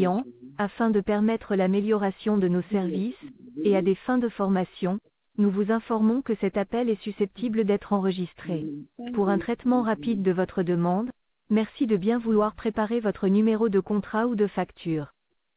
clients, afin de permettre l'amélioration de nos services, et à des fins de formation, nous vous informons que cet appel est susceptible d'être enregistré. Pour un traitement rapide de votre demande, merci de bien vouloir préparer votre numéro de contrat ou de facture.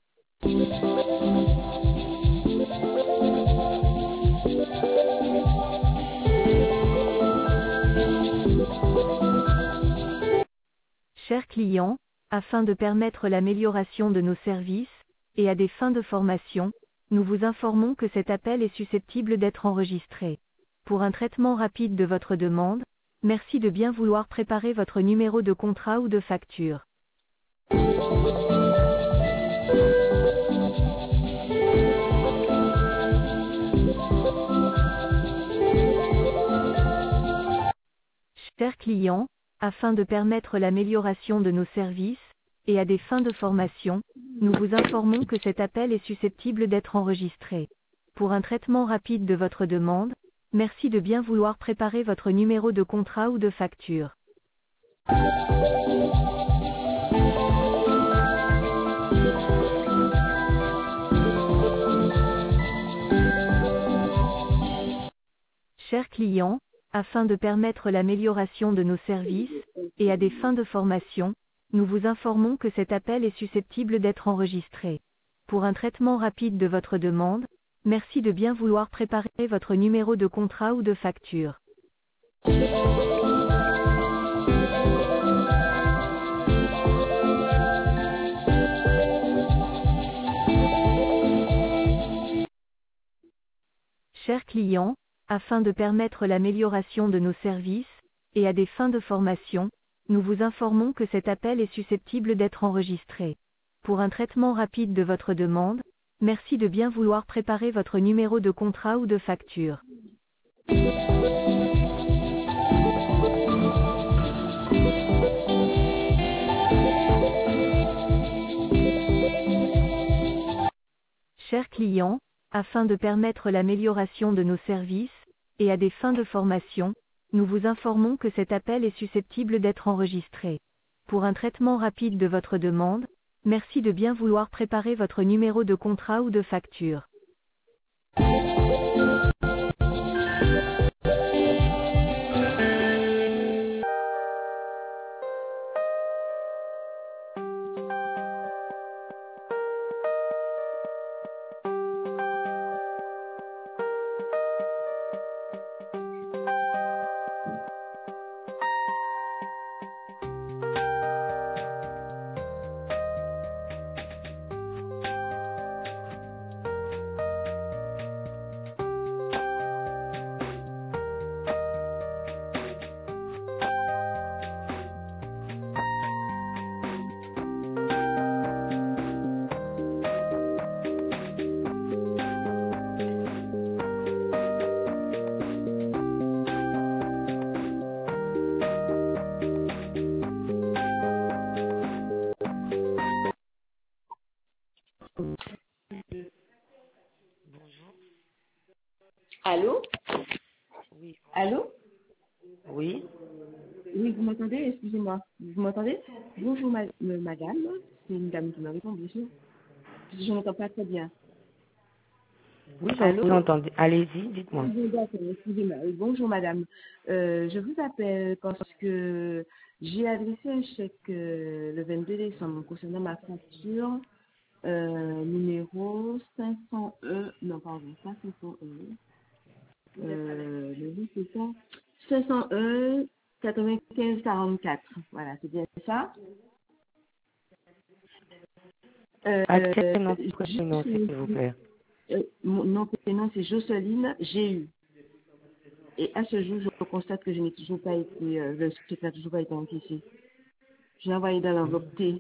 Chers clients, afin de permettre l'amélioration de nos services, et à des fins de formation, nous vous informons que cet appel est susceptible d'être enregistré. Pour un traitement rapide de votre demande, merci de bien vouloir préparer votre numéro de contrat ou de facture. Chers clients, afin de permettre l'amélioration de nos services, et à des fins de formation, nous vous informons que cet appel est susceptible d'être enregistré. Pour un traitement rapide de votre demande, merci de bien vouloir préparer votre numéro de contrat ou de facture. Chers clients, afin de permettre l'amélioration de nos services, et à des fins de formation, nous vous informons que cet appel est susceptible d'être enregistré. Pour un traitement rapide de votre demande, merci de bien vouloir préparer votre numéro de contrat ou de facture. Chers clients, afin de permettre l'amélioration de nos services, et à des fins de formation, nous vous informons que cet appel est susceptible d'être enregistré. Pour un traitement rapide de votre demande, merci de bien vouloir préparer votre numéro de contrat ou de facture. Chers clients, afin de permettre l'amélioration de nos services, et à des fins de formation, nous vous informons que cet appel est susceptible d'être enregistré. Pour un traitement rapide de votre demande, merci de bien vouloir préparer votre numéro de contrat ou de facture. Allô? Oui. Allô? Oui. Oui, vous m'entendez? Excusez-moi. Vous m'entendez? Bonjour, madame. C'est une dame qui m'a répondu, bien sûr. Je n'entends pas très bien. Oui, je Allô? vous entends. Allez-y, dites-moi. Oui, d'accord, excusez-moi. Bonjour, madame. Je vous appelle parce que j'ai adressé un chèque le 22 décembre concernant ma facture numéro 500E. Non, pardon, pas 500E. Le c'est ça. 501 95 44. Voilà, c'est bien ça. Quel nom, prénom, s'il vous plaît. Mon nom, prénom, c'est Jocelyne GU. Et à ce jour, je constate que je n'ai toujours pas été, le chèque n'a toujours pas été encaissé. Je l'ai envoyé dans l'enveloppe T.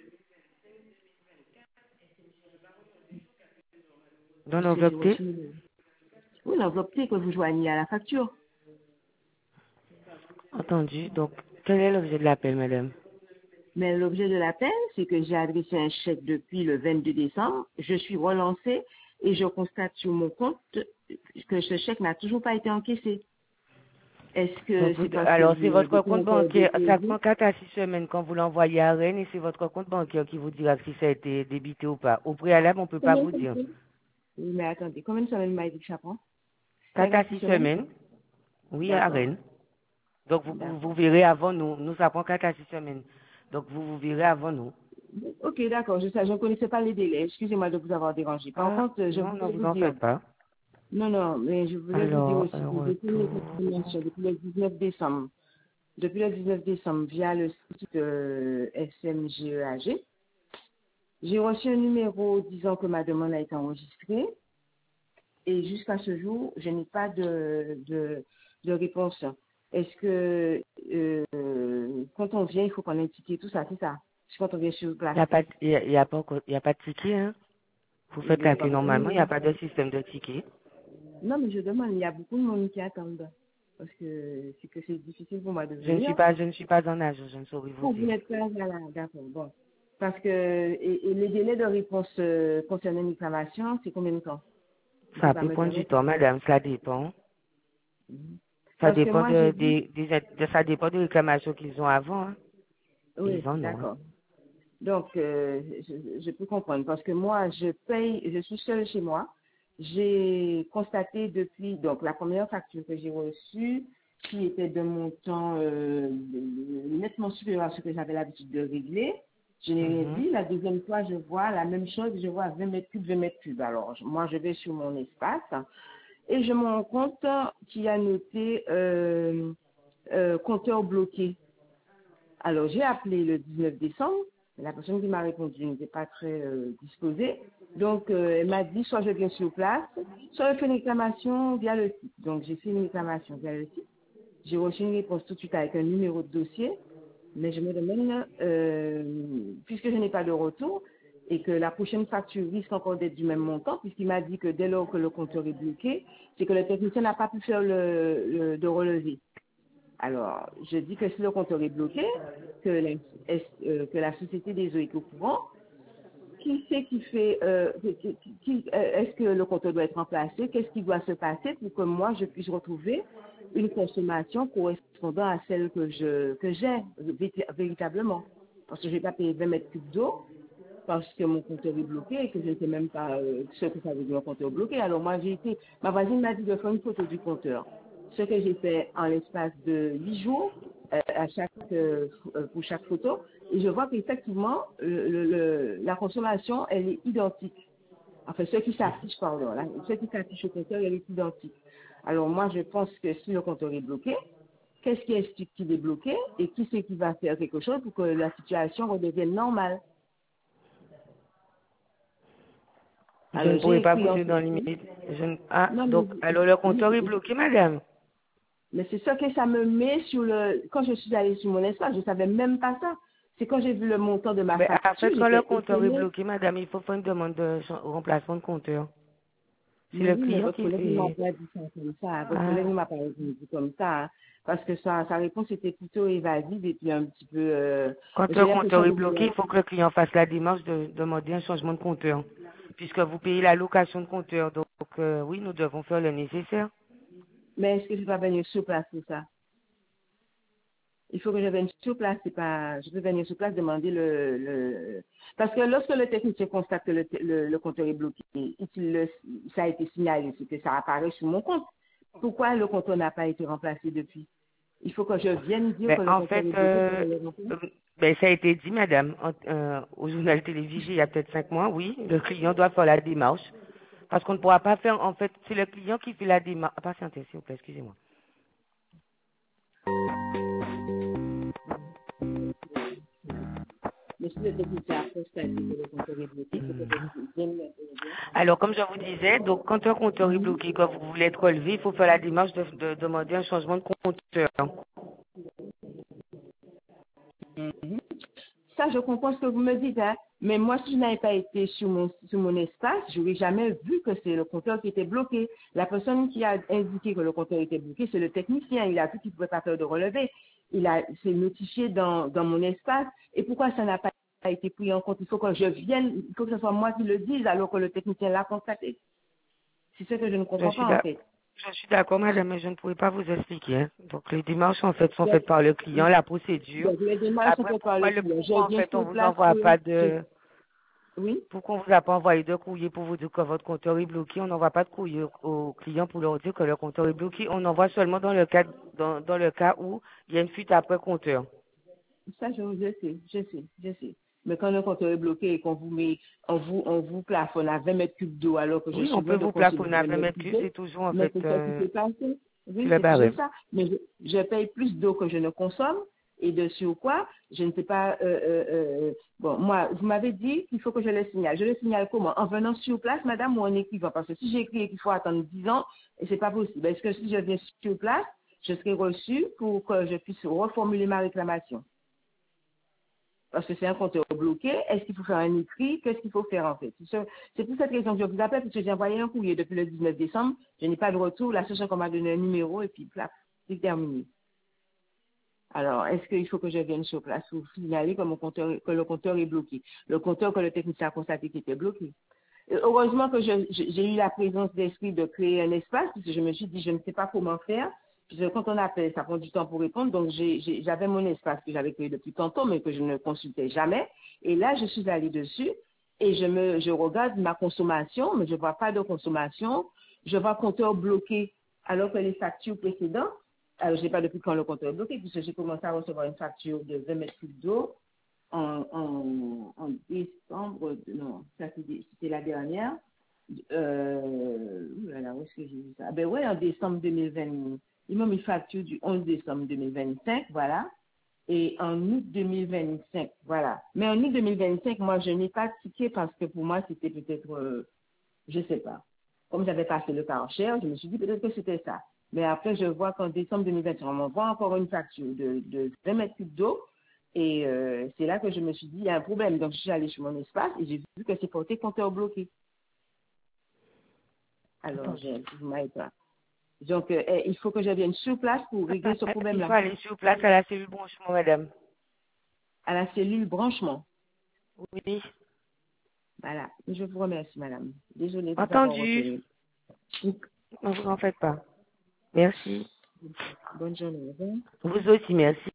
Dans l'enveloppe T? Oui, l'enveloppe T que vous joignez à la facture. Entendu. Donc, quel est l'objet de l'appel, madame? Mais l'objet de l'appel, c'est que j'ai adressé un chèque depuis le 22 décembre. Je suis relancée et je constate sur mon compte que ce chèque n'a toujours pas été encaissé. Est-ce que c'est parce que Alors, c'est vous votre êtes compte encore bancaire. Ça déposé? prend 4 à 6 semaines quand vous l'envoyez à Rennes et c'est votre compte bancaire qui vous dira si ça a été débité ou pas. Au préalable, on ne peut pas Combien de vous dire. semaines? Oui, mais attendez, combien de semaines m'a dit que ça prend? 4 5 à à 6 6 semaines? semaines, oui, à D'accord, Rennes. Donc, vous d'accord. verrez avant nous. Nous, ça prend 4 à 6 semaines. Donc, vous verrez avant nous. Ok, d'accord, je ne connaissais pas les délais. Excusez-moi de vous avoir dérangé. Par Ah, contre, je non, ne voulais vous vous en dire, faites pas. non, non, mais je voulais vous dire Alors, aussi un que depuis mes retour. informations, depuis le 19 décembre, via le site SMGEAG, j'ai reçu un numéro disant que ma demande a été enregistrée et jusqu'à ce jour, je n'ai pas de réponse. Est-ce que quand on vient, il faut qu'on ait un ticket, tout ça, c'est ça? C'est quand on vient sur Il place. n'y a pas, il y a pas encore, il y a pas de ticket, hein. Vous Il faites n'y a pas l'appeler beaucoup de normalement, il n'y a monde. pas de système de ticket. Non, mais je demande, il y a beaucoup de monde qui attendent. Parce que c'est difficile pour moi de Je venir. ne suis pas en âge, je ne saurais vous Quand vous dire. n'êtes pas là, d'accord, bon. Parce que et les délais de réponse concernant une réclamation, c'est combien de temps? Vous pouvez Ça pas peut me prendre dire non du plus. temps, madame, ça dépend. Mhm. Ça Parce que dépend moi, j'ai vu, ça dépend des réclamations qu'ils ont avant, hein. oui, Ils en ont. d'accord. Donc, je peux comprendre. Parce que moi, je paye, je suis seule chez moi. J'ai constaté depuis, donc la première facture que j'ai reçue, qui était de montant nettement supérieur à ce que j'avais l'habitude de régler, je n'ai rien Mhm. dit. La deuxième fois, je vois la même chose, je vois 20 mètres cubes, 20 mètres cubes. Alors, moi, je vais sur mon espace et je me rends compte qu'il y a noté compteur bloqué. Alors, j'ai appelé le 19 décembre. La personne qui m'a répondu n'était pas très disposée. Donc, elle m'a dit, soit je viens sur place, soit je fais une réclamation via le site. Donc, j'ai fait une réclamation via le site. J'ai reçu une réponse tout de suite avec un numéro de dossier. Mais je me demande, puisque je n'ai pas de retour et que la prochaine facture risque encore d'être du même montant, puisqu'il m'a dit que dès lors que le compteur est bloqué, c'est que le technicien n'a pas pu faire de relevé. Alors, je dis que si le compteur est bloqué, que la société des eaux est au courant, qui c'est qui fait, est-ce que le compteur doit être remplacé, qu'est-ce qui doit se passer pour que moi je puisse retrouver une consommation correspondant à celle que j'ai véritablement. Parce que je n'ai pas payé 20 mètres cubes d'eau parce que mon compteur est bloqué et que je ne sais même pas ce que ça veut dire un compteur bloqué. Alors moi ma voisine m'a dit de faire une photo du compteur. Ce que j'ai fait en l'espace de 8 jours pour chaque photo, et je vois qu'effectivement la consommation elle est identique. Enfin, ce qui s'affiche, pardon, là, ce qui s'affiche au compteur, elle est identique. Alors moi je pense que si le compteur est bloqué, qu'est-ce qui explique qu'il est bloqué et qui c'est qui va faire quelque chose pour que la situation redevienne normale? Je ne Alors, pourrais j'ai pas écrit vous en dire dans question. l'immédiat. Ah, Non, donc, alors le compteur est bloqué, madame. mais c'est ça que ça me met sur le... Quand je suis allée sur mon espace, je ne savais même pas ça. C'est quand j'ai vu le montant de ma Mais en facture, fait, quand le j'étais compteur est étonnée. bloqué, madame, il faut faire une demande de remplacement de compteur. C'est Mais le oui, mais client votre qui collègue ne m'a fait. pas dit ça comme ça. Votre collègue Ah. ne m'a pas répondu comme ça. Hein, parce que sa réponse était plutôt évasive et puis un petit peu... Quand j'ai le compteur l'impression est de bloqué, vouloir... il faut que le client fasse la démarche de demander un changement de compteur. Puisque vous payez la location de compteur. Donc, oui, nous devons faire le nécessaire. Mais est-ce que je dois venir sur place pour ça? Il faut que je vienne sur place, c'est pas, je peux venir sur place demander parce que lorsque le technicien constate que le compteur est bloqué et ça a été signalé, c'est que ça apparaît sur mon compte. Pourquoi le compteur n'a pas été remplacé depuis? Il faut que je vienne dire Ben, que le en compteur fait, est bloqué pour que je le remplace. ben, ça a été dit, madame, au journal télévisé il y a peut-être 5 mois, oui, le client doit faire la démarche. Parce qu'on ne pourra pas faire, en fait, c'est le client qui fait la démarche. Ah, patientez, s'il vous plaît, excusez-moi. Mais si le technicien a constaté que le compteur est bloqué, il faut que je vienne le dire. Alors, comme je vous disais, donc quand un compteur est bloqué, quand vous voulez être relevé, il faut faire la démarche de demander un changement de compteur. Ça, je comprends ce que vous me dites, hein. Mais moi, si je n'avais pas été sur mon espace, je n'aurais jamais vu que c'est le compteur qui était bloqué. La personne qui a indiqué que le compteur était bloqué, c'est le technicien. Il a vu qu'il ne pouvait pas faire de relevé. C'est notifié dans mon espace. Et pourquoi ça n'a pas été pris en compte? Il faut que je vienne, il faut que ce soit moi qui le dise alors que le technicien l'a constaté. C'est ce que je ne Je comprends suis pas, en d'ac- fait. Je suis d'accord, madame, mais je ne pourrais pas vous expliquer. Hein. Donc, les démarches, en fait, sont faites par le client, la procédure. Donc, les démarches sont Après, faites par le client. pourquoi, Je en viens fait, on sur vous place envoie pas de... Oui, Pourquoi on vous a pas envoyé de courrier pour vous dire que votre compteur est bloqué? On n'envoie pas de courrier au client pour leur dire que le compteur est bloqué. On envoie seulement dans le cas, dans le cas où il y a une fuite après compteur. ça, je sais. Mais quand le compteur est bloqué et qu'on vous met, on vous plafonne à 20 mètres cubes d'eau alors que je Oui, suis on peut loin de vous consommer plafonner à 20 20 mètres mètres cubes cubes, d'eau, c'est toujours, en mais fait, c'est ça qui s'est passé. c'est Oui, le c'est toujours barème. ça. Mais je paye plus d'eau que je ne consomme et de quoi, je ne sais pas, bon, moi, vous m'avez dit qu'il faut que je le signale. Je le signale comment? En venant sur place, madame, ou en écrivant? Parce que si j'ai écrit qu'il faut attendre 10 ans, et c'est pas possible. Est-ce que si je viens sur place, je serai reçue pour que je puisse reformuler ma réclamation? Parce que c'est un compteur bloqué. Est-ce qu'il faut faire un écrit? Qu'est-ce qu'il faut faire en fait? C'est pour cette raison que je vous appelle, parce que j'ai envoyé un courrier depuis le 19 décembre. Je n'ai pas de retour. La seule chose qu'on m'a donné un numéro et puis plaf, c'est terminé. Alors, est-ce qu'il faut que je vienne sur place ou signaler que, que le compteur est bloqué? Le compteur que le technicien a constaté qu'il était bloqué. Et heureusement que j'ai eu la présence d'esprit de créer un espace, parce que je me suis dit, je ne sais pas comment faire. Parce que quand on appelle, ça prend du temps pour répondre. Donc, j'avais mon espace que j'avais créé depuis tantôt, mais que je ne consultais jamais. Et là, je suis allée dessus et je regarde ma consommation, mais je vois pas de consommation. Je vois compteur bloqué, alors que les factures précédentes, alors je sais pas depuis quand le compteur est bloqué, puisque j'ai commencé à recevoir une facture de 20 mètres cubes d'eau en décembre, non, ça c'était la dernière. Voilà, où est-ce que j'ai vu ça? Ah ben ouais, en décembre 2020, ils m'ont mis facture du 11 décembre 2025, voilà. Et en août 2025, voilà. Mais en août 2025, moi, je n'ai pas tiqué parce que pour moi, c'était peut-être, je sais pas. Comme j'avais passé le cas en cher, je me suis dit peut-être que c'était ça. Mais après, je vois qu'en décembre 2021, on m'envoie encore une facture de 20 mètres cubes d'eau. Et c'est là que je me suis dit, il y a un problème. Donc, je suis allée sur mon espace et j'ai vu que c'est porté compteur bloqué. Alors, Entendu. vous m'avez pas. Donc, il faut que je vienne sur place pour régler ce Il faut problème-là, aller sur place à la cellule branchement, madame. à la cellule branchement. Oui. Voilà. Je vous remercie, madame. Désolée de vous avoir Entendu. reconnu. Ne vous en faites pas. Merci. Bonne journée. Au revoir. Vous aussi, merci.